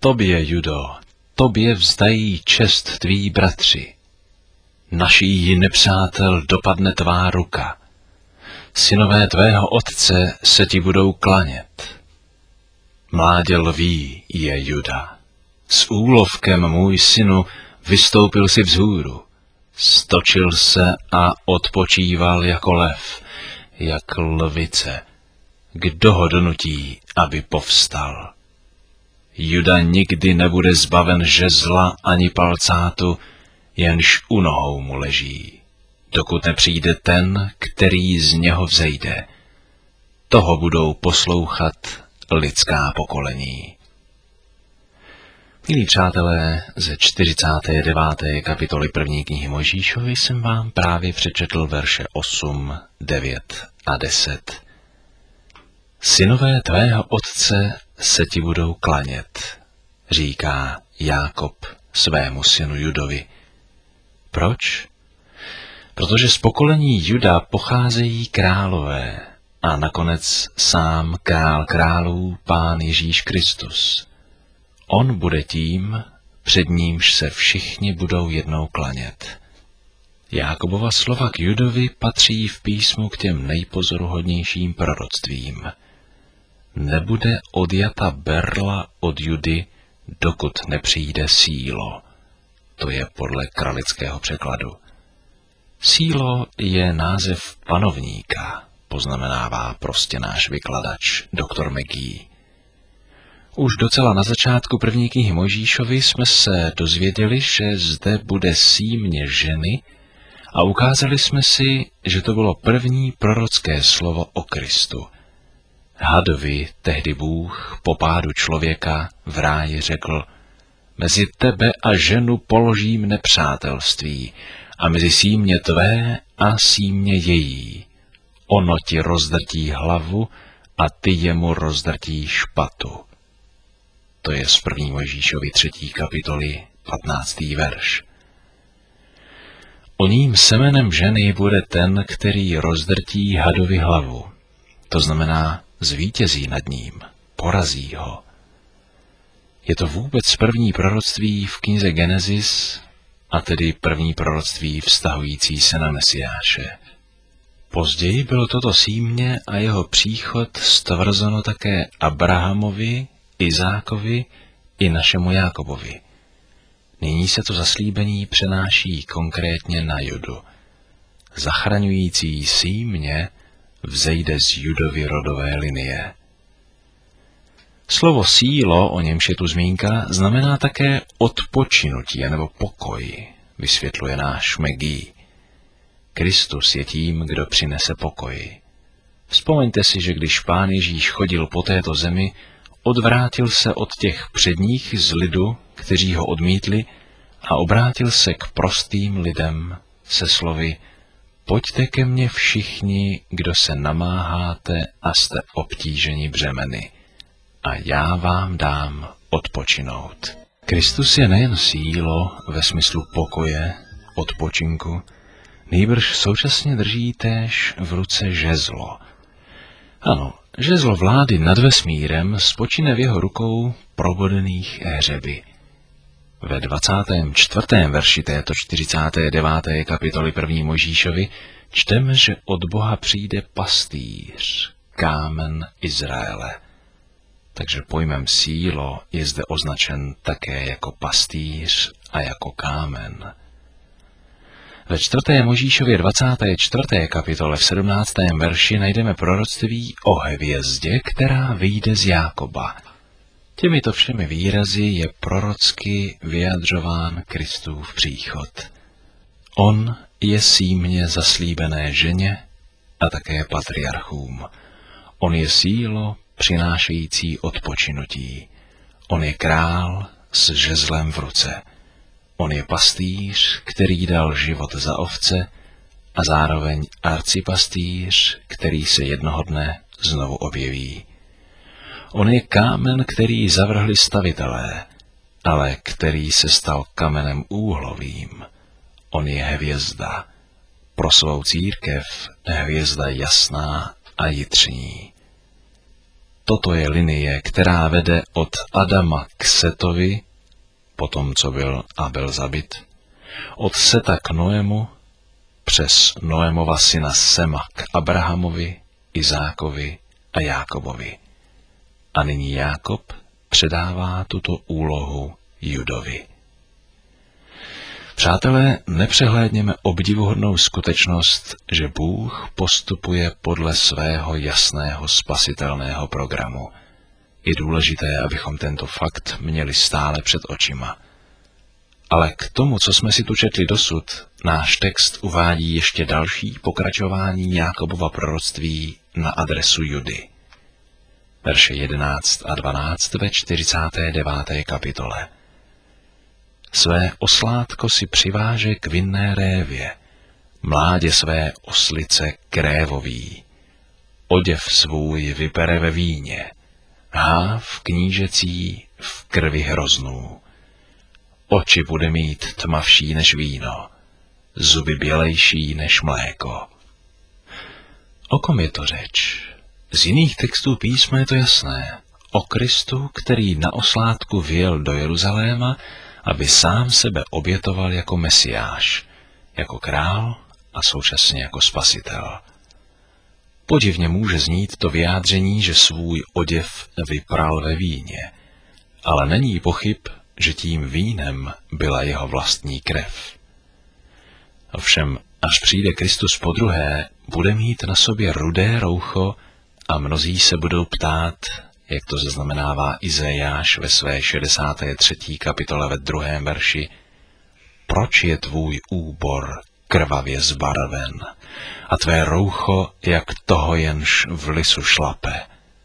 tobě, Judo, tobě vzdají čest tví bratři. Naší nepřátel dopadne tvá ruka. Synové tvého otce se ti budou klanět. Mládě lví je Juda. S úlovkem, můj synu, vystoupil si vzhůru. Stočil se a odpočíval jako lev, jak lvice. Kdo ho donutí, aby povstal? Juda nikdy nebude zbaven žezla ani palcátu, jenž u nohou mu leží, dokud nepřijde ten, který z něho vzejde. Toho budou poslouchat lidská pokolení. Milí přátelé, ze 49. kapitoly 1. knihy Mojžíšovy jsem vám právě přečetl verše 8, 9 a 10. Synové tvého otce se ti budou klanět, říká Jákob svému synu Judovi. Proč? Protože z pokolení Juda pocházejí králové a nakonec sám král králů, Pán Ježíš Kristus. On bude tím, před nímž se všichni budou jednou klanět. Jákobova slova k Judovi patří v písmu k těm nejpozoruhodnějším proroctvím. Nebude odjata berla od Judy, dokud nepřijde Sílo. To je podle kralického překladu. Sílo je název panovníka, poznamenává prostě náš vykladač, doktor McGee. Už docela na začátku 1. knihy Mojžíšovy jsme se dozvěděli, že zde bude símě ženy a ukázali jsme si, že to bylo první prorocké slovo o Kristu. Hadovi tehdy Bůh po pádu člověka v ráji řekl: mezi tebe a ženu položím nepřátelství a mezi símě tvé a símě její. Ono ti rozdrtí hlavu a ty jemu rozdrtí špatu. To je z 1. Mojžíšovy 3. kapitoly 15. verš. Oním semenem ženy bude ten, který rozdrtí hadovi hlavu. To znamená, zvítězí nad ním, porazí ho. Je to vůbec první proroctví v knize Genesis, a tedy první proroctví vztahující se na Mesiáše. Později bylo toto símě a jeho příchod stvrzeno také Abrahamovi, Izákovi i našemu Jákobovi. Nyní se to zaslíbení přenáší konkrétně na Judu. Zachraňující símě vzejde z Judovy rodové linie. Slovo sílo, o němž je tu zmínka, znamená také odpočinutí nebo pokoj, vysvětluje náš McGee. Kristus je tím, kdo přinese pokoj. Vzpomeňte si, že když Pán Ježíš chodil po této zemi, odvrátil se od těch předních z lidu, kteří ho odmítli, a obrátil se k prostým lidem se slovy: pojďte ke mně všichni, kdo se namáháte a jste obtíženi břemeny, a já vám dám odpočinout. Kristus je nejen sílo ve smyslu pokoje, odpočinku, nýbrž současně drží též v ruce žezlo. Ano, žezlo vlády nad vesmírem spočine v jeho rukou probodených hřeby. Ve 24. verši této 49. kapitoly 1. Mojžíšovi čteme, že od Boha přijde pastýř, kámen Izraele. Takže pojmem sílo je zde označen také jako pastýř a jako kámen. Ve 4. Mojžíšově 24. kapitole v 17. verši najdeme proroctví o hvězdě, která vyjde z Jákoba. Těmito všemi výrazy je prorocky vyjadřován Kristův příchod. On je símě zaslíbené ženě a také patriarchům. On je sílo přinášející odpočinutí. On je král s žezlem v ruce. On je pastýř, který dal život za ovce, a zároveň arcipastýř, který se jednoho dne znovu objeví. On je kámen, který zavrhli stavitelé, ale který se stal kamenem úhlovým. On je hvězda, pro svou církev hvězda jasná a jitřní. toto je linie, která vede od Adama k Setovi, potom co byl Abel zabit, od Seta k Noému, přes Noémova syna Sema k Abrahamovi, Izákovi a Jákobovi. A nyní Jákob předává tuto úlohu Judovi. Přátelé, nepřehlédněme obdivuhodnou skutečnost, že Bůh postupuje podle svého jasného spasitelného programu. Je důležité, abychom tento fakt měli stále před očima. Ale k tomu, co jsme si tu četli dosud, náš text uvádí ještě další pokračování Jákobova proroctví na adresu Judy. Verše 11 a 12 ve 49. kapitole. Své oslátko si přiváže k vinné révě, mládě své oslice k révový, oděv svůj vypere ve víně, háv knížecí v krvi hroznů. Oči bude mít tmavší než víno, zuby bělejší než mléko. O kom je to řeč? Z jiných textů písma je to jasné. O Kristu, který na oslátku vyjel do Jeruzaléma, aby sám sebe obětoval jako Mesiáš, jako král a současně jako spasitel. Podivně může znít to vyjádření, že svůj oděv vypral ve víně, ale není pochyb, že tím vínem byla jeho vlastní krev. Ovšem, až přijde Kristus podruhé, bude mít na sobě rudé roucho a mnozí se budou ptát, jak to zaznamenává Izajáš ve své 63. kapitole ve 2. verši, proč je tvůj úbor krvavě zbarven a tvé roucho jak toho, jenž v lisu šlape.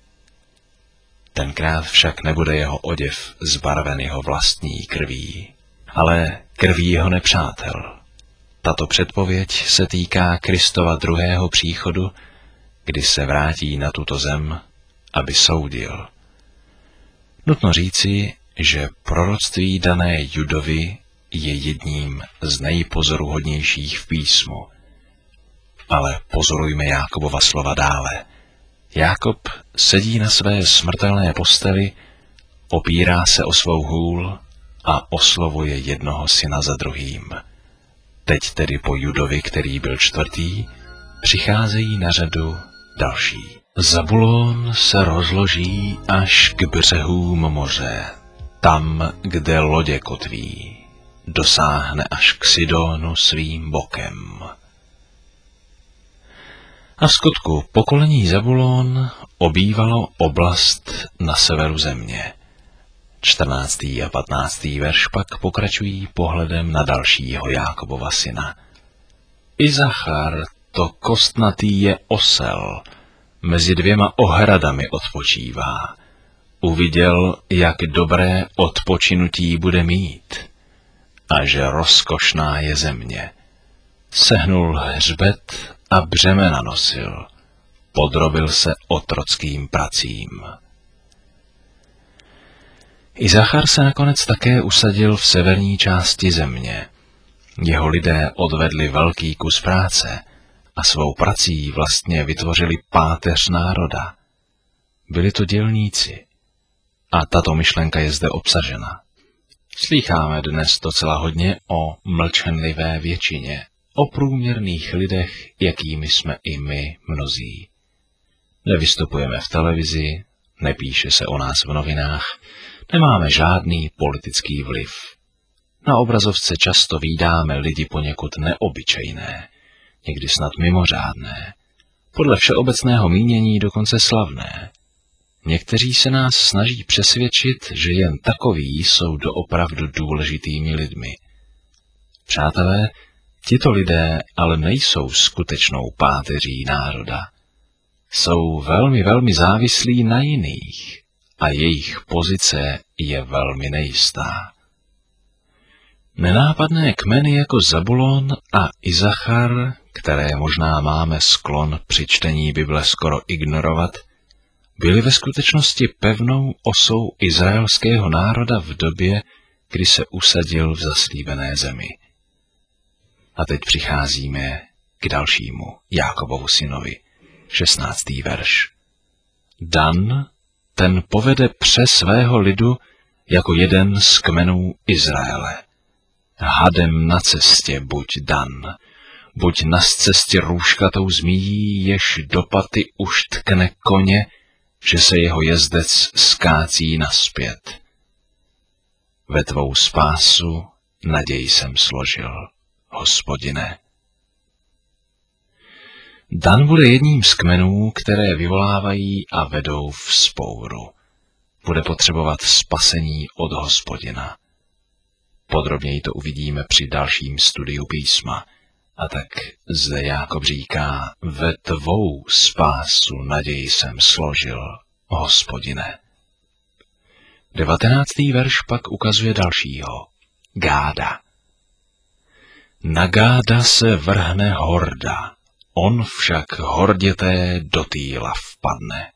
Tenkrát však nebude jeho oděv zbarven jeho vlastní krví, ale krví jeho nepřátel. Tato předpověď se týká Kristova druhého příchodu, kdy se vrátí na tuto zem, aby soudil. Nutno říci, že proroctví dané Judovi je jedním z nejpozoruhodnějších v písmu. Ale pozorujme Jákobova slova dále. Jákob sedí na své smrtelné posteli, opírá se o svou hůl a oslovuje jednoho syna za druhým. Teď tedy po Judovi, který byl čtvrtý, přicházejí na řadu další. Zabulón se rozloží až k břehům moře, tam, kde lodě kotví, dosáhne až k Sidónu svým bokem. A v skutku pokolení Zabulón obývalo oblast na severu země. 14. a 15. verš pak pokračují pohledem na dalšího Jákobova syna. Izachar, to kostnatý je osel, mezi dvěma ohradami odpočívá. Uviděl, jak dobré odpočinutí bude mít a že rozkošná je země. Sehnul hřbet a břemena nosil, podrobil se otrockým pracím. Izachar se nakonec také usadil v severní části země. Jeho lidé odvedli velký kus práce a svou prací vlastně vytvořili páteř národa. Byli to dělníci. A tato myšlenka je zde obsažena. Slýcháme dnes docela hodně o mlčenlivé většině, o průměrných lidech, jakými jsme i my mnozí. Nevystupujeme v televizi, nepíše se o nás v novinách, nemáme žádný politický vliv. Na obrazovce často vídáme lidi poněkud neobyčejné, někdy snad mimořádné, podle všeobecného mínění dokonce slavné. Někteří se nás snaží přesvědčit, že jen takoví jsou doopravdu důležitými lidmi. Přátelé, tito lidé ale nejsou skutečnou páteří národa. Jsou velmi, velmi závislí na jiných a jejich pozice je velmi nejistá. Nenápadné kmeny jako Zabulón a Izachar, které možná máme sklon při čtení Bible skoro ignorovat, byly ve skutečnosti pevnou osou izraelského národa v době, kdy se usadil v zaslíbené zemi. A teď přicházíme k dalšímu Jákobovu synovi, 16. verš. Dan, ten povede pře svého lidu jako jeden z kmenů Izraele. Hadem na cestě buď Dan, buď na cestě růžkatou zmíjí, jež do paty už tkne koně, že se jeho jezdec skácí naspět. Ve tvou spásu naději jsem složil, Hospodine. Dan bude jedním z kmenů, které vyvolávají a vedou vzpouru. Bude potřebovat spasení od Hospodina. Podrobněji to uvidíme při dalším studiu písma. A tak zde Jákob říká, ve tvou spásu naději jsem složil, Hospodine. 19. verš pak ukazuje dalšího, Gáda. Na Gáda se vrhne horda, on však horděté do týla vpadne.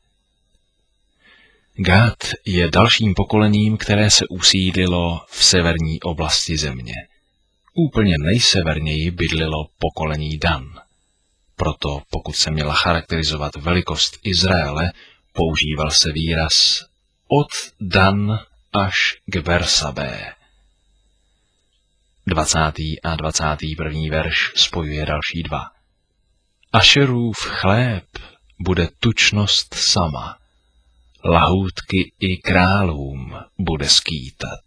Gád je dalším pokolením, které se usídlilo v severní oblasti země. Úplně nejseverněji bydlilo pokolení Dan. Proto, pokud se měla charakterizovat velikost Izraele, používal se výraz od Dan až k Bersabé. 20. a 21. verš spojuje další dva. Ašerův chléb bude tučnost sama, lahůdky i králům bude skýtat.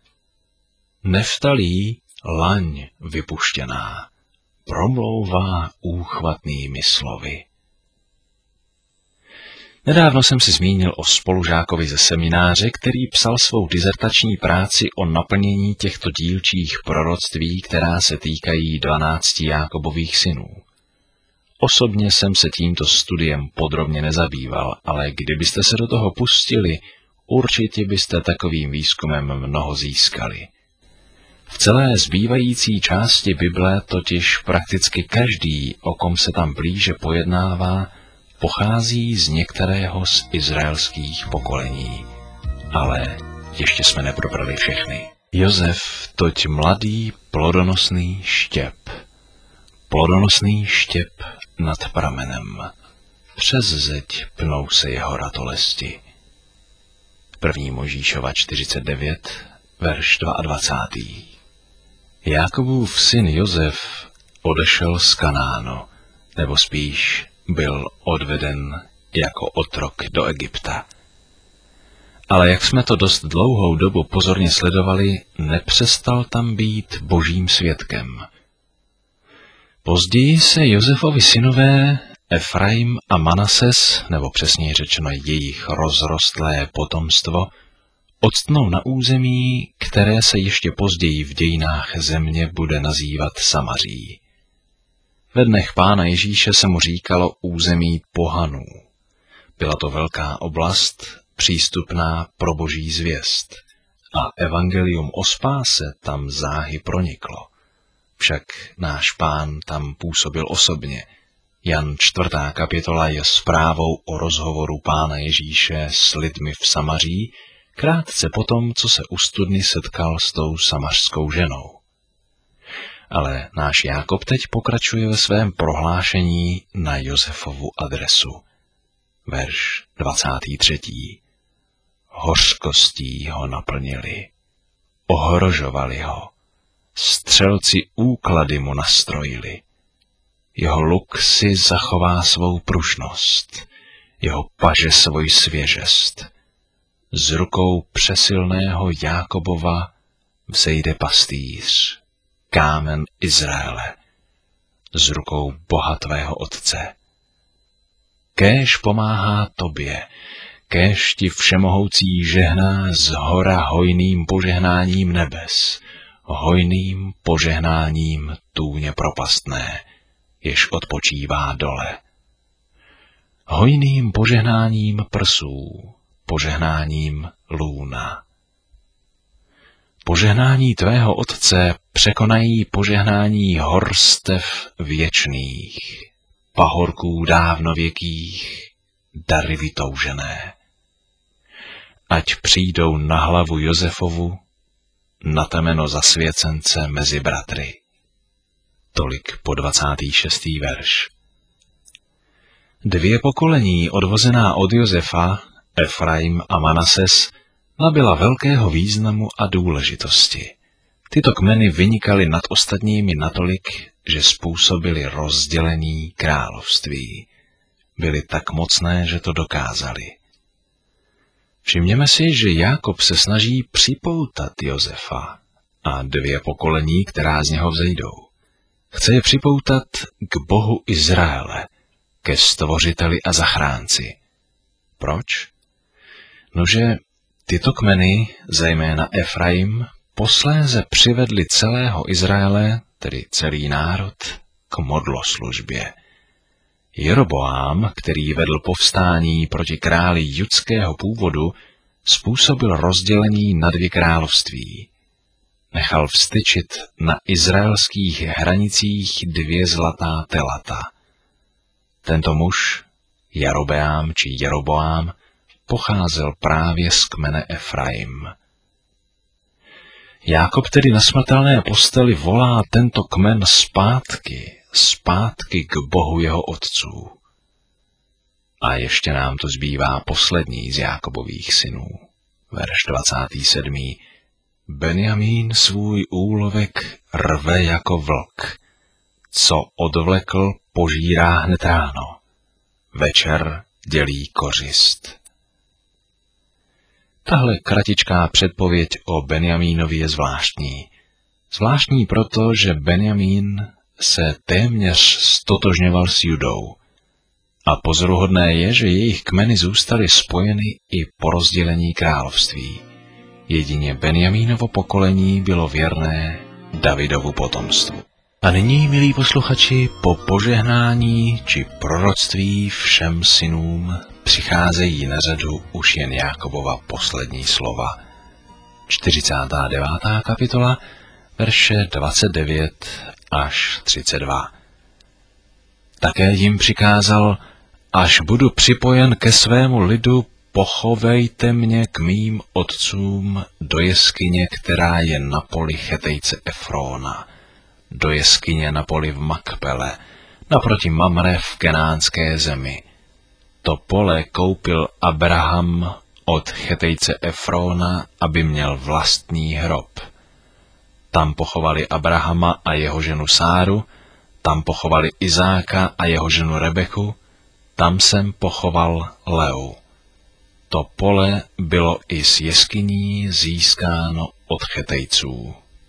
Neftalí laň vypuštěná, promlouvá úchvatnými slovy. Nedávno jsem si zmínil o spolužákovi ze semináře, který psal svou dizertační práci o naplnění těchto dílčích proroctví, která se týkají 12 Jákobových synů. Osobně jsem se tímto studiem podrobně nezabýval, ale kdybyste se do toho pustili, určitě byste takovým výzkumem mnoho získali. V celé zbývající části Bible totiž prakticky každý, o kom se tam blíže pojednává, pochází z některého z izraelských pokolení. Ale ještě jsme neprobrali všechny. Josef toť mladý plodonosný štěp nad pramenem. Přes zeď pnou se jeho ratolesti. 1. Mojžíšova 49, verš 22. Jákobův syn Josef odešel z Kanánu, nebo spíš byl odveden jako otrok do Egypta. Ale jak jsme to dost dlouhou dobu pozorně sledovali, nepřestal tam být božím svědkem. Později se Josefovi synové Efraim a Manases, nebo přesněji řečeno jejich rozrostlé potomstvo, odstnou na území, které se ještě později v dějinách země bude nazývat Samaří. Ve dnech Pána Ježíše se mu říkalo území pohanů. Byla to velká oblast, přístupná pro boží zvěst, a evangelium o spáse tam záhy proniklo. Však náš Pán tam působil osobně. Jan 4. kapitola je zprávou o rozhovoru Pána Ježíše s lidmi v Samaří, krátce potom, co se u studny setkal s tou samařskou ženou. Ale náš Jákob teď pokračuje ve svém prohlášení na Josefovu adresu. Verš 23. Hořkostí ho naplnili, ohrožovali ho, střelci úklady mu nastrojili. Jeho luk si zachová svou pružnost, jeho paže svoji svěžest. Z rukou přesilného Jákobova vzejde pastýř, kámen Izraele, z rukou Boha tvého otce. Kéž pomáhá tobě, kéž ti všemohoucí žehná z hora hojným požehnáním nebes, hojným požehnáním tůně propastné, jež odpočívá dole. Hojným požehnáním prsů, požehnáním lůna. Požehnání tvého otce překonají požehnání horstev věčných, pahorků dávnověkých, dary vytoužené. Ať přijdou na hlavu Josefovu, na temeno zasvěcence mezi bratry. Tolik po 26. verš. 2 pokolení odvozená od Josefa Efraim a Manases nabyla velkého významu a důležitosti. Tyto kmeny vynikaly nad ostatními natolik, že způsobily rozdělení království. Byly tak mocné, že to dokázali. Všimněme si, že Jákob se snaží připoutat Josefa a 2 pokolení, která z něho vzejdou. Chce je připoutat k Bohu Izraele, ke Stvořiteli a Zachránci. Proč? Nože tyto kmeny, zejména Efraim, posléze přivedli celého Izraele, tedy celý národ, k modloslužbě. Jeroboám, který vedl povstání proti králi judského původu, způsobil rozdělení na 2 království. Nechal vstyčit na izraelských hranicích 2 zlatá telata. Tento muž, Jarobeám či Jeroboám, pocházel právě z kmene Efraim. Jákob tedy na smrtelné posteli volá tento kmen zpátky k Bohu jeho otců. A ještě nám to zbývá poslední z Jákobových synů. Verš 27. Benjamín svůj úlovek rve jako vlk. Co odvlekl, požírá hned ráno. Večer dělí kořist. Tahle kratičká předpověď o Benjamínovi je zvláštní. Zvláštní proto, že Benjamín se téměř stotožňoval s Judou. A pozoruhodné je, že jejich kmeny zůstaly spojeny i po rozdělení království. Jedině Benjamínovo pokolení bylo věrné Davidovu potomstvu. A nyní, milí posluchači, po požehnání či proroctví všem synům přicházejí na řadu už jen Jákobova poslední slova. 49. kapitola, verše 29 až 32. Také jim přikázal, až budu připojen ke svému lidu, pochovejte mě k mým otcům do jeskyně, která je na poli Chetejce Efróna, do jeskyně na poli v Makpele, naproti Mamre v kenánské zemi. To pole koupil Abraham od Chetejce Efróna, aby měl vlastní hrob. Tam pochovali Abrahama a jeho ženu Sáru, tam pochovali Izáka a jeho ženu Rebeku, tam jsem pochoval Leu. To pole bylo i z jeskyní získáno od Chetejců.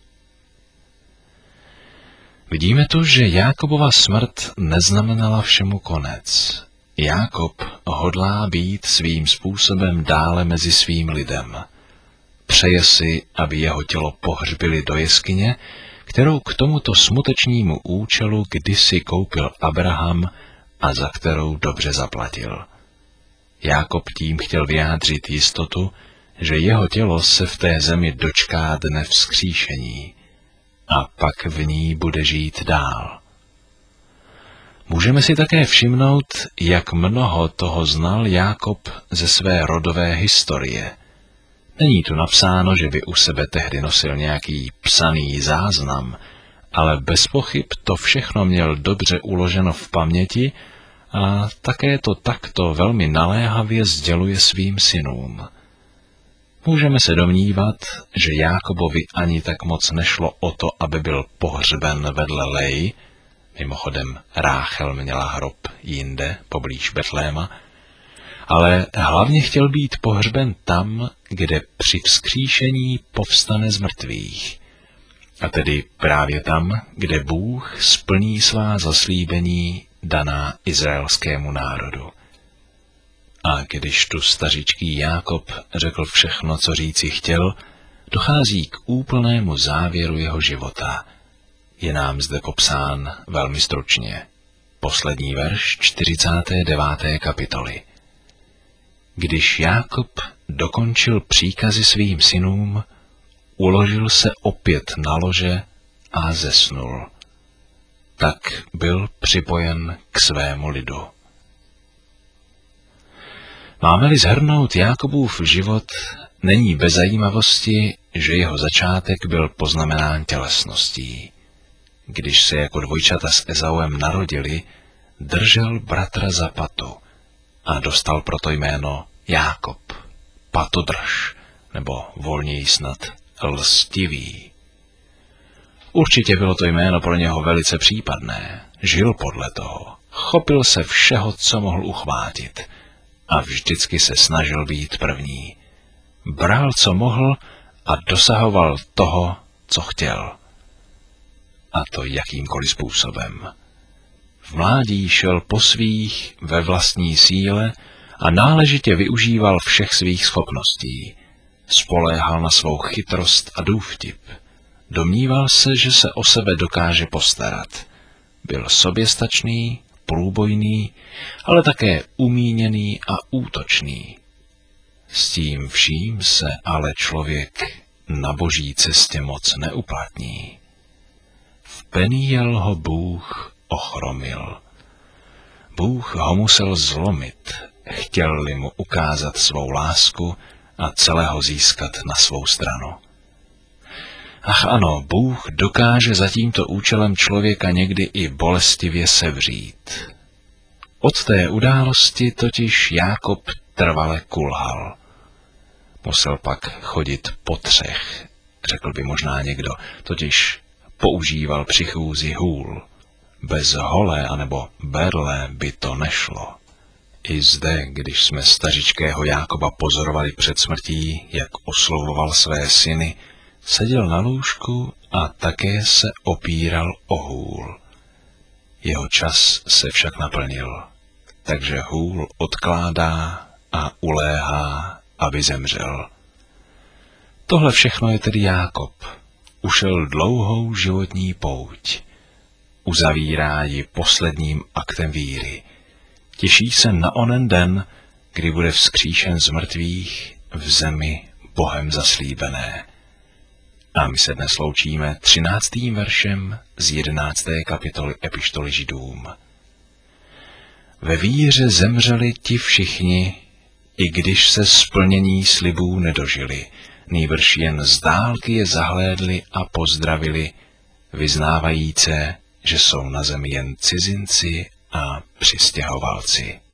Vidíme tu, že Jákobova smrt neznamenala všemu konec. Jákob hodlá být svým způsobem dále mezi svým lidem. Přeje si, aby jeho tělo pohřbili do jeskyně, kterou k tomuto smutečnímu účelu kdysi koupil Abraham a za kterou dobře zaplatil. Jákob tím chtěl vyjádřit jistotu, že jeho tělo se v té zemi dočká dne vzkříšení a pak v ní bude žít dál. Můžeme si také všimnout, jak mnoho toho znal Jákob ze své rodové historie. Není tu napsáno, že by u sebe tehdy nosil nějaký psaný záznam, ale bez pochyb to všechno měl dobře uloženo v paměti a také to takto velmi naléhavě sděluje svým synům. Můžeme se domnívat, že Jákobovi ani tak moc nešlo o to, aby byl pohřben vedle Lej, mimochodem Ráchel měla hrob jinde, poblíž Betléma, ale hlavně chtěl být pohřben tam, kde při vzkříšení povstane z mrtvých. A tedy právě tam, kde Bůh splní svá zaslíbení daná izraelskému národu. A když tu stařičký Jákob řekl všechno, co říci chtěl, dochází k úplnému závěru jeho života. Je nám zde popsán velmi stručně. Poslední verš 49. kapitoly. Když Jákob dokončil příkazy svým synům, uložil se opět na lože a zesnul. Tak byl připojen k svému lidu. Máme-li shrnout Jákobův život, není bez zajímavosti, že jeho začátek byl poznamenán tělesností. Když se jako dvojčata s Ezauem narodili, držel bratra za patu a dostal proto jméno Jákob, patodrž, nebo volněji snad lstivý. Určitě bylo to jméno pro něho velice případné. Žil podle toho. Chopil se všeho, co mohl uchvátit. A vždycky se snažil být první. Bral, co mohl, a dosahoval toho, co chtěl. A to jakýmkoliv způsobem. V mládí šel po svých ve vlastní síle a náležitě využíval všech svých schopností. Spoléhal na svou chytrost a důvtip. Domníval se, že se o sebe dokáže postarat. Byl soběstačný, průbojný, ale také umíněný a útočný. S tím vším se ale člověk na boží cestě moc neuplatní. V Peniel ho Bůh ochromil. Bůh ho musel zlomit, chtěl-li mu ukázat svou lásku a celého získat na svou stranu. Ach ano, Bůh dokáže za tímto účelem člověka někdy i bolestivě sevřít. Od té události totiž Jákob trvale kulhal. Musel pak chodit po třech, řekl by možná někdo, totiž používal při chůzi hůl. Bez hole anebo berle by to nešlo. I zde, když jsme stařičkého Jákoba pozorovali před smrtí, jak oslovoval své syny, seděl na lůžku a také se opíral o hůl. Jeho čas se však naplnil, takže hůl odkládá a uléhá, aby zemřel. Tohle všechno je tedy Jákob. Ušel dlouhou životní pouť. Uzavírá ji posledním aktem víry. Těší se na onen den, kdy bude vzkříšen z mrtvých v zemi Bohem zaslíbené. A my se dnes loučíme 13. veršem z 11. kapitoly epištoly Židům. Ve víře zemřeli ti všichni, i když se splnění slibů nedožili, nýbrž jen z dálky je zahlédli a pozdravili, vyznávajíce, že jsou na zemi jen cizinci a přistěhovalci.